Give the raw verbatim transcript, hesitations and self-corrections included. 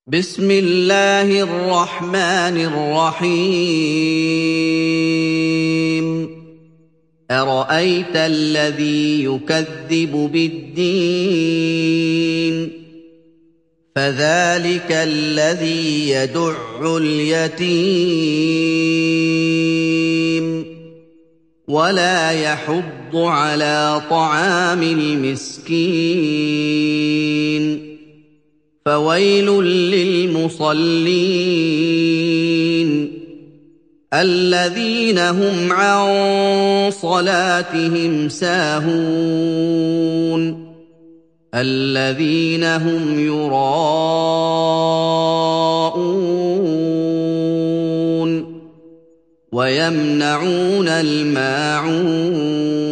بسم الله الرحمن الرحيم أرأيت الذي يكذب بالدين فذلك الذي يدع اليتيم ولا يحض على طعام المسكين فويل للمصلين الذين هم عن صلاتهم ساهون الذين هم يراءون ويمنعون الماعون